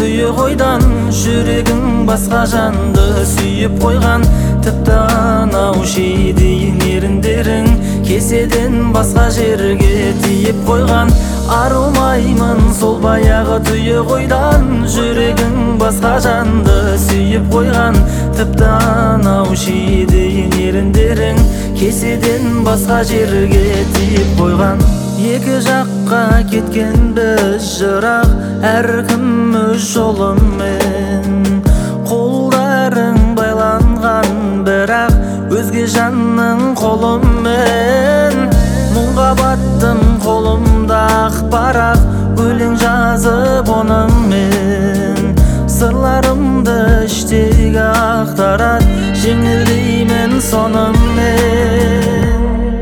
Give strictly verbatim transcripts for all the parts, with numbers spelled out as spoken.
тұйық ойдан, жүрегің басқа жанды сүйіп қойған. Тіпті анау шейдейін еріндерің кеседен басқа жерге тиіп қойған. Арылмаймын сол баяғы тұйық ойдан, жүрегің басқа жанды сүйіп қойған. Тіпті анау шейдейін еріндерің кеседен басқа жерге тиіп қойған. Екі жаққа кеткен біз жырақ, әркім өз жолымен. Қолдарың байланған, бірақ өзге жанның қолымен. Мұңға баттым, қолымда ақпарақ, өлең жазып онымен. Сырларымды іштегі ақтарат, жеңілдеймін сонымен.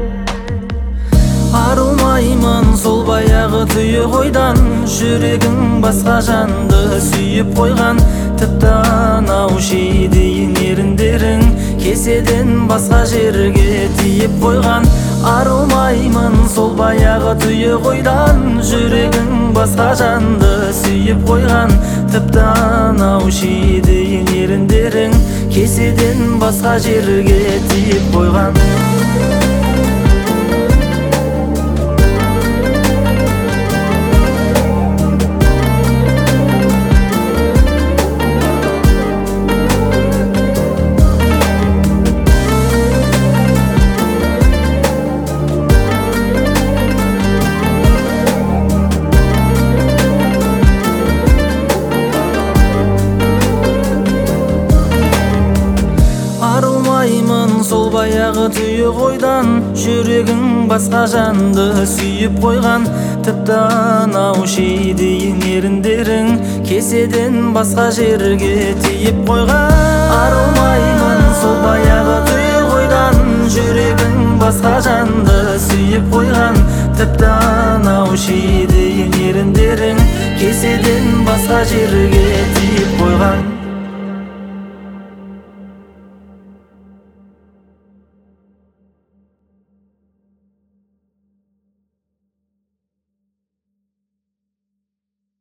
Арылмаймын сол баяғы тұйық ойдан, жүрегің басқа жанды сүйіп қойған. Тіпті анау шейдейін еріндерің кеседен басқа жерге тиіп қойған. Арылмаймын сол баяғы тұйық ойдан, жүрегің басқа жанды сүйіп қойған. Тіпті анау шейдейін еріндерің кеседен басқа жерге тиіп қойған. Арылмаймын сол баяғы тұйық ойдан, жүрегің басқа жанды сүйіп қойған. Тіпті анау шейдейін еріндерің кеседен басқа жерге тиіп қойған. Арылмаймын сол баяғы тұйық ойдан, жүрегің басқа жанды сүйіп қойған. Тіпті анау шейдейін еріндерің кеседен басқа жерге